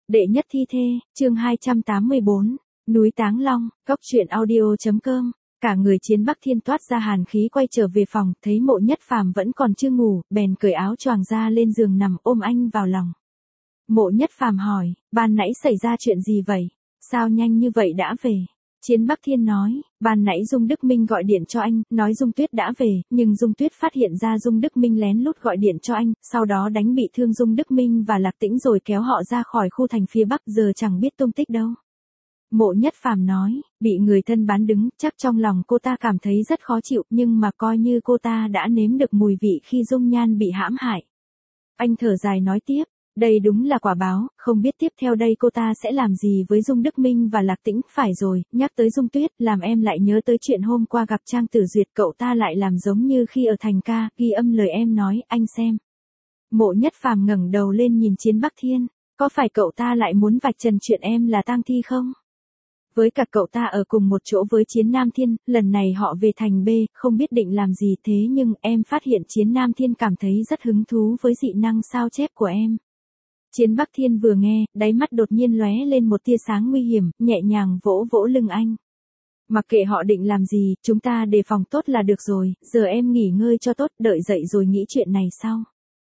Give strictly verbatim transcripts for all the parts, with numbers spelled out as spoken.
Đệ nhất thi thê, chương hai trăm tám mươi bốn, núi Táng Long, góc truyện audio.com. Cả người Chiến Bắc Thiên toát ra hàn khí quay trở về phòng, thấy Mộ Nhất Phàm vẫn còn chưa ngủ, bèn cởi áo choàng ra lên giường nằm ôm anh vào lòng. Mộ Nhất Phàm hỏi, ban nãy xảy ra chuyện gì vậy? Sao nhanh như vậy đã về? Chiến Bắc Thiên nói, ban nãy Dung Đức Minh gọi điện cho anh, nói Dung Tuyết đã về, nhưng Dung Tuyết phát hiện ra Dung Đức Minh lén lút gọi điện cho anh, sau đó đánh bị thương Dung Đức Minh và Lạc Tĩnh rồi kéo họ ra khỏi khu thành phía Bắc, giờ chẳng biết tung tích đâu. Mộ Nhất Phàm nói, bị người thân bán đứng, chắc trong lòng cô ta cảm thấy rất khó chịu, nhưng mà coi như cô ta đã nếm được mùi vị khi Dung Nhan bị hãm hại. Anh thở dài nói tiếp, đây đúng là quả báo, không biết tiếp theo đây cô ta sẽ làm gì với Dung Đức Minh và Lạc Tĩnh. Phải rồi, nhắc tới Dung Tuyết, làm em lại nhớ tới chuyện hôm qua gặp Trang Tử Duyệt, cậu ta lại làm giống như khi ở thành ca, ghi âm lời em nói, anh xem. Mộ Nhất Phàm ngẩng đầu lên nhìn Chiến Bắc Thiên, có phải cậu ta lại muốn vạch trần chuyện em là tang thi không? Với cả cậu ta ở cùng một chỗ với Chiến Nam Thiên, lần này họ về thành B, không biết định làm gì, thế nhưng em phát hiện Chiến Nam Thiên cảm thấy rất hứng thú với dị năng sao chép của em. Chiến Bắc Thiên vừa nghe, đáy mắt đột nhiên lóe lên một tia sáng nguy hiểm, nhẹ nhàng vỗ vỗ lưng anh. Mặc kệ họ định làm gì, chúng ta đề phòng tốt là được rồi, giờ em nghỉ ngơi cho tốt, đợi dậy rồi nghĩ chuyện này sau.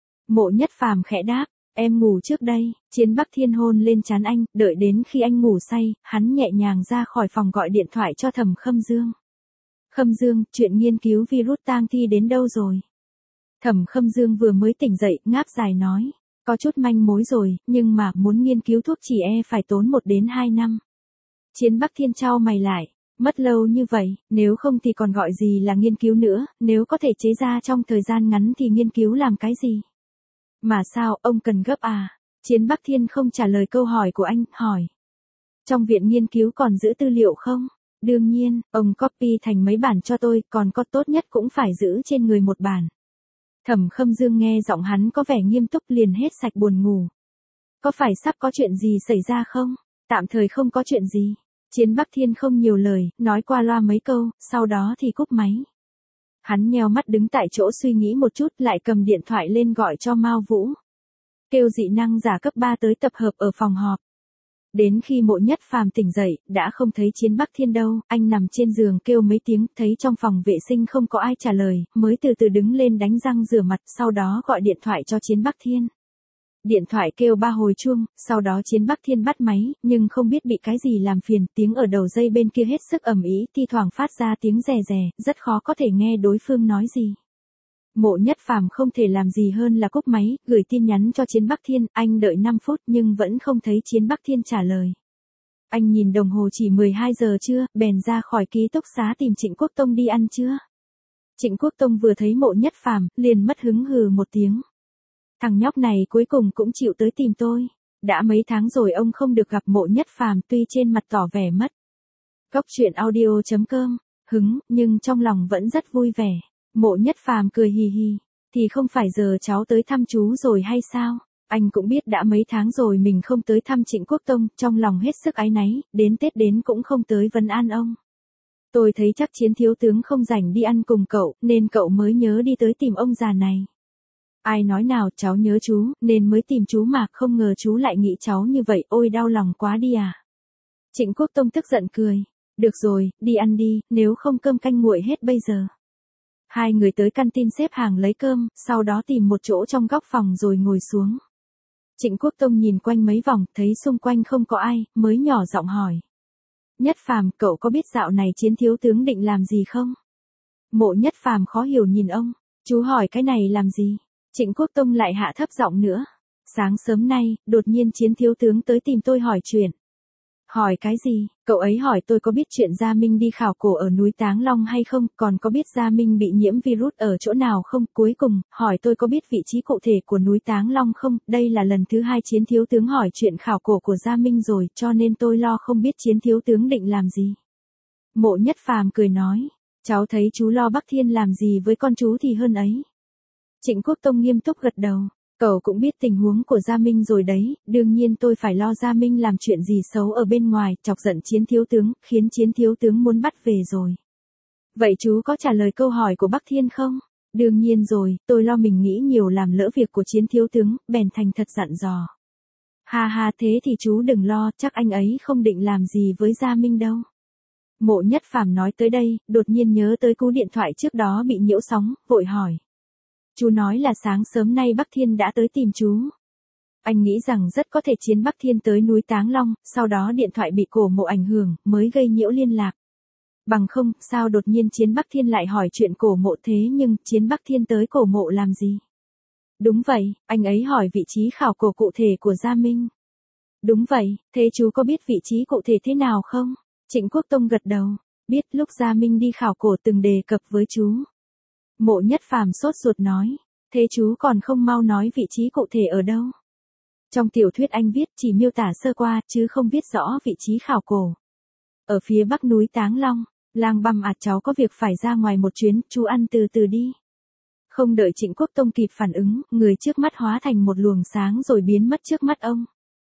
Mộ Nhất Phàm khẽ đáp, em ngủ trước đây. Chiến Bắc Thiên hôn lên trán anh, đợi đến khi anh ngủ say, hắn nhẹ nhàng ra khỏi phòng gọi điện thoại cho Thẩm Khâm Dương. Khâm Dương, chuyện nghiên cứu virus tang thi đến đâu rồi? Thẩm Khâm Dương vừa mới tỉnh dậy, ngáp dài nói. Có chút manh mối rồi, nhưng mà muốn nghiên cứu thuốc chỉ e phải tốn một đến hai năm. Chiến Bắc Thiên chau mày lại, mất lâu như vậy, nếu không thì còn gọi gì là nghiên cứu nữa, nếu có thể chế ra trong thời gian ngắn thì nghiên cứu làm cái gì? Mà sao, ông cần gấp à? Chiến Bắc Thiên không trả lời câu hỏi của anh, hỏi. Trong viện nghiên cứu còn giữ tư liệu không? Đương nhiên, ông copy thành mấy bản cho tôi, còn có tốt nhất cũng phải giữ trên người một bản. Thẩm Khâm Dương nghe giọng hắn có vẻ nghiêm túc liền hết sạch buồn ngủ. Có phải sắp có chuyện gì xảy ra không? Tạm thời không có chuyện gì. Chiến Bắc Thiên không nhiều lời, nói qua loa mấy câu, sau đó thì cúp máy. Hắn nheo mắt đứng tại chỗ suy nghĩ một chút, lại cầm điện thoại lên gọi cho Mao Vũ. Kêu dị năng giả cấp ba tới tập hợp ở phòng họp. Đến khi Mộ Nhất Phàm tỉnh dậy, đã không thấy Chiến Bắc Thiên đâu, anh nằm trên giường kêu mấy tiếng, thấy trong phòng vệ sinh không có ai trả lời, mới từ từ đứng lên đánh răng rửa mặt, sau đó gọi điện thoại cho Chiến Bắc Thiên. Điện thoại kêu ba hồi chuông, sau đó Chiến Bắc Thiên bắt máy, nhưng không biết bị cái gì làm phiền, tiếng ở đầu dây bên kia hết sức ầm ĩ, thi thoảng phát ra tiếng rè rè, rất khó có thể nghe đối phương nói gì. Mộ Nhất Phàm không thể làm gì hơn là cúp máy, gửi tin nhắn cho Chiến Bắc Thiên, anh đợi năm phút nhưng vẫn không thấy Chiến Bắc Thiên trả lời. Anh nhìn đồng hồ chỉ mười hai giờ trưa, bèn ra khỏi ký túc xá tìm Trịnh Quốc Tông đi ăn trưa. Trịnh Quốc Tông vừa thấy Mộ Nhất Phàm, liền mất hứng hừ một tiếng. Thằng nhóc này cuối cùng cũng chịu tới tìm tôi. Đã mấy tháng rồi ông không được gặp Mộ Nhất Phàm, tuy trên mặt tỏ vẻ mất. Góc truyện audio.com, hứng, nhưng trong lòng vẫn rất vui vẻ. Mộ Nhất Phàm cười hì hì, thì không phải giờ cháu tới thăm chú rồi hay sao? Anh cũng biết đã mấy tháng rồi mình không tới thăm Trịnh Quốc Tông, trong lòng hết sức áy náy, đến Tết đến cũng không tới vấn an ông. Tôi thấy chắc Chiến thiếu tướng không rảnh đi ăn cùng cậu, nên cậu mới nhớ đi tới tìm ông già này. Ai nói nào, cháu nhớ chú, nên mới tìm chú mà, không ngờ chú lại nghĩ cháu như vậy, ôi đau lòng quá đi à. Trịnh Quốc Tông tức giận cười, được rồi, đi ăn đi, nếu không cơm canh nguội hết bây giờ. Hai người tới căn tin xếp hàng lấy cơm, sau đó tìm một chỗ trong góc phòng rồi ngồi xuống. Trịnh Quốc Tông nhìn quanh mấy vòng, thấy xung quanh không có ai, mới nhỏ giọng hỏi. Nhất Phàm, cậu có biết dạo này Chiến thiếu tướng định làm gì không? Mộ Nhất Phàm khó hiểu nhìn ông, chú hỏi cái này làm gì? Trịnh Quốc Tông lại hạ thấp giọng nữa. Sáng sớm nay, đột nhiên Chiến thiếu tướng tới tìm tôi hỏi chuyện. Hỏi cái gì? Cậu ấy hỏi tôi có biết chuyện Gia Minh đi khảo cổ ở núi Táng Long hay không, còn có biết Gia Minh bị nhiễm virus ở chỗ nào không, cuối cùng, hỏi tôi có biết vị trí cụ thể của núi Táng Long không, đây là lần thứ hai Chiến thiếu tướng hỏi chuyện khảo cổ của Gia Minh rồi, cho nên tôi lo không biết Chiến thiếu tướng định làm gì. Mộ Nhất Phàm cười nói, cháu thấy chú lo Bắc Thiên làm gì với con chú thì hơn ấy. Trịnh Quốc Tông nghiêm túc gật đầu. Cậu cũng biết tình huống của Gia Minh rồi đấy, đương nhiên tôi phải lo Gia Minh làm chuyện gì xấu ở bên ngoài, chọc giận Chiến thiếu tướng, khiến Chiến thiếu tướng muốn bắt về rồi. Vậy chú có trả lời câu hỏi của Bắc Thiên không? Đương nhiên rồi, tôi lo mình nghĩ nhiều làm lỡ việc của Chiến thiếu tướng, bèn thành thật dặn dò. Ha ha, thế thì chú đừng lo, chắc anh ấy không định làm gì với Gia Minh đâu. Mộ Nhất Phàm nói tới đây, đột nhiên nhớ tới cú điện thoại trước đó bị nhiễu sóng, vội hỏi. Chú nói là sáng sớm nay Bắc Thiên đã tới tìm chú. Anh nghĩ rằng rất có thể Chiến Bắc Thiên tới núi Táng Long, sau đó điện thoại bị Cổ Mộ ảnh hưởng, mới gây nhiễu liên lạc. Bằng không, sao đột nhiên Chiến Bắc Thiên lại hỏi chuyện Cổ Mộ thế nhưng Chiến Bắc Thiên tới Cổ Mộ làm gì? Đúng vậy, anh ấy hỏi vị trí khảo cổ cụ thể của Gia Minh. Đúng vậy, thế chú có biết vị trí cụ thể thế nào không? Trịnh Quốc Tông gật đầu, biết lúc Gia Minh đi khảo cổ từng đề cập với chú. Mộ Nhất Phàm sốt ruột nói, thế chú còn không mau nói vị trí cụ thể ở đâu? Trong tiểu thuyết anh viết chỉ miêu tả sơ qua chứ không viết rõ vị trí khảo cổ. Ở phía bắc núi Táng Long, Lang Băm à, cháu có việc phải ra ngoài một chuyến, chú ăn từ từ đi. Không đợi Trịnh Quốc Tông kịp phản ứng, người trước mắt hóa thành một luồng sáng rồi biến mất trước mắt ông.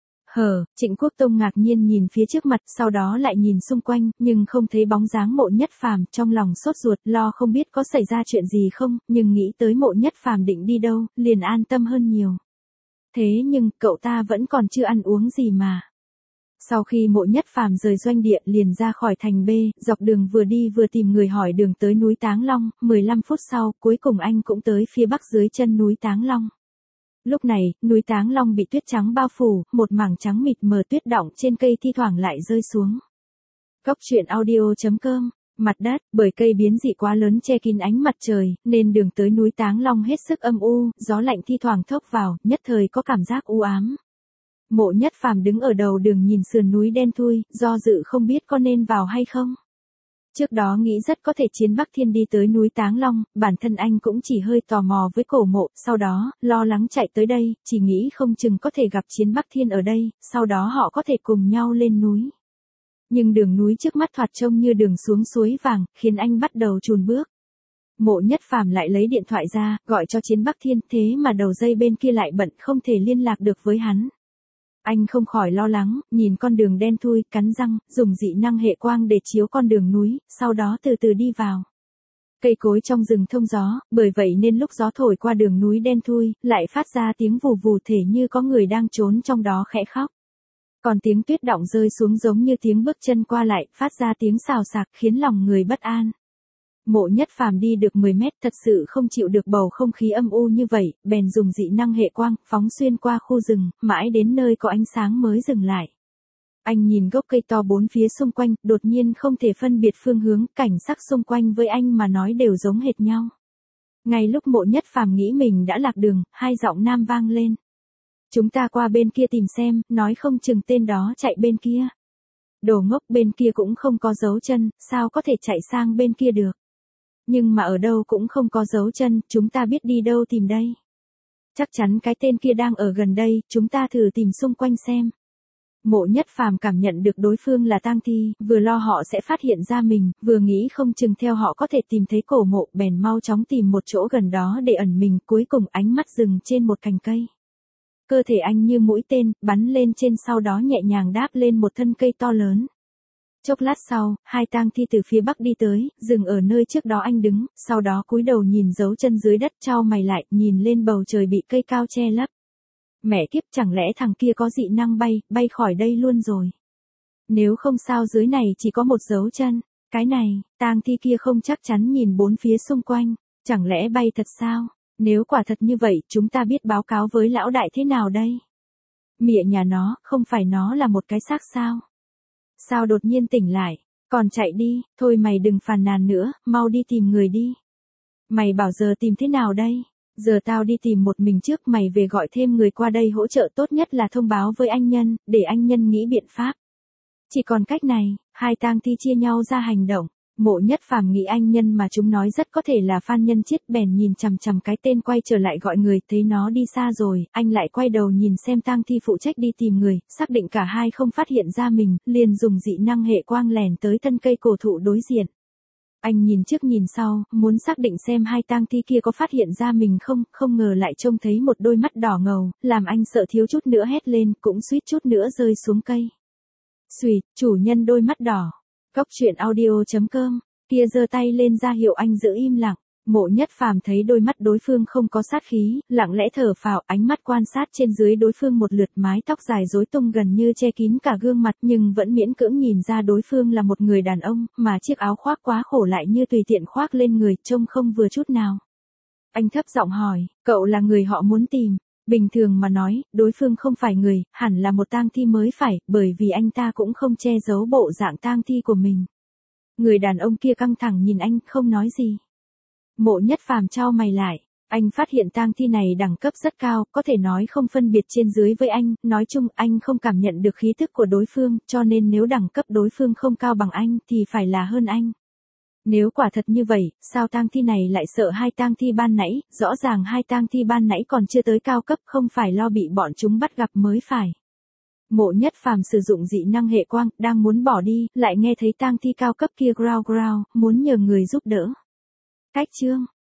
Hờ, Trịnh Quốc Tông ngạc nhiên nhìn phía trước mặt, sau đó lại nhìn xung quanh, nhưng không thấy bóng dáng Mộ Nhất Phàm, trong lòng sốt ruột, lo không biết có xảy ra chuyện gì không, nhưng nghĩ tới Mộ Nhất Phàm định đi đâu, liền an tâm hơn nhiều. Thế nhưng, cậu ta vẫn còn chưa ăn uống gì mà. Sau khi Mộ Nhất Phàm rời doanh địa liền ra khỏi thành B, dọc đường vừa đi vừa tìm người hỏi đường tới núi Táng Long, mười lăm phút sau, cuối cùng anh cũng tới phía bắc dưới chân núi Táng Long. Lúc này, núi Táng Long bị tuyết trắng bao phủ, một mảng trắng mịt mờ tuyết đọng trên cây thi thoảng lại rơi xuống. Góc truyện audio chấm com, mặt đất, bởi cây biến dị quá lớn che kín ánh mặt trời, nên đường tới núi Táng Long hết sức âm u, gió lạnh thi thoảng thốc vào, nhất thời có cảm giác u ám. Mộ Nhất Phàm đứng ở đầu đường nhìn sườn núi đen thui, do dự không biết có nên vào hay không. Trước đó nghĩ rất có thể Chiến Bắc Thiên đi tới núi Táng Long, bản thân anh cũng chỉ hơi tò mò với Cổ Mộ, sau đó, lo lắng chạy tới đây, chỉ nghĩ không chừng có thể gặp Chiến Bắc Thiên ở đây, sau đó họ có thể cùng nhau lên núi. Nhưng đường núi trước mắt thoạt trông như đường xuống suối vàng, khiến anh bắt đầu chùn bước. Mộ Nhất Phàm lại lấy điện thoại ra, gọi cho Chiến Bắc Thiên, thế mà đầu dây bên kia lại bận, không thể liên lạc được với hắn. Anh không khỏi lo lắng, nhìn con đường đen thui, cắn răng, dùng dị năng hệ quang để chiếu con đường núi, sau đó từ từ đi vào. Cây cối trong rừng thông gió, bởi vậy nên lúc gió thổi qua đường núi đen thui, lại phát ra tiếng vù vù thể như có người đang trốn trong đó khẽ khóc. Còn tiếng tuyết đọng rơi xuống giống như tiếng bước chân qua lại, phát ra tiếng xào xạc khiến lòng người bất an. Mộ Nhất Phàm đi được mười mét thật sự không chịu được bầu không khí âm u như vậy, bèn dùng dị năng hệ quang, phóng xuyên qua khu rừng, mãi đến nơi có ánh sáng mới dừng lại. Anh nhìn gốc cây to bốn phía xung quanh, đột nhiên không thể phân biệt phương hướng, cảnh sắc xung quanh với anh mà nói đều giống hệt nhau. Ngay lúc Mộ Nhất Phàm nghĩ mình đã lạc đường, hai giọng nam vang lên. Chúng ta qua bên kia tìm xem, nói không chừng tên đó chạy bên kia. Đồ ngốc, bên kia cũng không có dấu chân, sao có thể chạy sang bên kia được. Nhưng mà ở đâu cũng không có dấu chân, chúng ta biết đi đâu tìm đây. Chắc chắn cái tên kia đang ở gần đây, chúng ta thử tìm xung quanh xem. Mộ Nhất Phàm cảm nhận được đối phương là tang thi, vừa lo họ sẽ phát hiện ra mình, vừa nghĩ không chừng theo họ có thể tìm thấy Cổ Mộ, bèn mau chóng tìm một chỗ gần đó để ẩn mình, cuối cùng ánh mắt dừng trên một cành cây. Cơ thể anh như mũi tên, bắn lên trên, sau đó nhẹ nhàng đáp lên một thân cây to lớn. Chốc lát sau, hai tang thi từ phía bắc đi tới, dừng ở nơi trước đó anh đứng, sau đó cúi đầu nhìn dấu chân dưới đất, chau mày lại, nhìn lên bầu trời bị cây cao che lấp. Mẹ kiếp, chẳng lẽ thằng kia có dị năng bay, bay khỏi đây luôn rồi. Nếu không sao dưới này chỉ có một dấu chân, cái này, tang thi kia không chắc chắn nhìn bốn phía xung quanh, chẳng lẽ bay thật sao? Nếu quả thật như vậy, chúng ta biết báo cáo với lão đại thế nào đây? Mịa nhà nó, không phải nó là một cái xác sao? Sao đột nhiên tỉnh lại, còn chạy đi, thôi mày đừng phàn nàn nữa, mau đi tìm người đi. Mày bảo giờ tìm thế nào đây? Giờ tao đi tìm một mình trước, mày về gọi thêm người qua đây hỗ trợ, tốt nhất là thông báo với anh Nhân, để anh Nhân nghĩ biện pháp. Chỉ còn cách này, hai tang thi chia nhau ra hành động. Mộ Nhất Phàm nghĩ anh Nhân mà chúng nói rất có thể là Phan Nhân Chiết, bèn nhìn chằm chằm cái tên quay trở lại gọi người, thấy nó đi xa rồi, anh lại quay đầu nhìn xem tang thi phụ trách đi tìm người, xác định cả hai không phát hiện ra mình, liền dùng dị năng hệ quang lèn tới thân cây cổ thụ đối diện. Anh nhìn trước nhìn sau, muốn xác định xem hai tang thi kia có phát hiện ra mình không, không ngờ lại trông thấy một đôi mắt đỏ ngầu, làm anh sợ thiếu chút nữa hét lên, cũng suýt chút nữa rơi xuống cây. Xùi, chủ nhân đôi mắt đỏ. Góc truyện audio chấm com, kia giơ tay lên ra hiệu anh giữ im lặng. Mộ Nhất Phàm thấy đôi mắt đối phương không có sát khí, lặng lẽ thở phào, ánh mắt quan sát trên dưới đối phương một lượt, mái tóc dài rối tung gần như che kín cả gương mặt, nhưng vẫn miễn cưỡng nhìn ra đối phương là một người đàn ông, mà chiếc áo khoác quá khổ lại như tùy tiện khoác lên người, trông không vừa chút nào. Anh thấp giọng hỏi, cậu là người họ muốn tìm? Bình thường mà nói, đối phương không phải người, hẳn là một tang thi mới phải, bởi vì anh ta cũng không che giấu bộ dạng tang thi của mình. Người đàn ông kia căng thẳng nhìn anh, không nói gì. Mộ Nhất Phàm chau mày lại, anh phát hiện tang thi này đẳng cấp rất cao, có thể nói không phân biệt trên dưới với anh, nói chung anh không cảm nhận được khí tức của đối phương, cho nên nếu đẳng cấp đối phương không cao bằng anh thì phải là hơn anh. Nếu quả thật như vậy, sao tang thi này lại sợ hai tang thi ban nãy, rõ ràng hai tang thi ban nãy còn chưa tới cao cấp, không phải lo bị bọn chúng bắt gặp mới phải. Mộ Nhất Phàm sử dụng dị năng hệ quang, đang muốn bỏ đi, lại nghe thấy tang thi cao cấp kia growl growl, muốn nhờ người giúp đỡ. Cách chương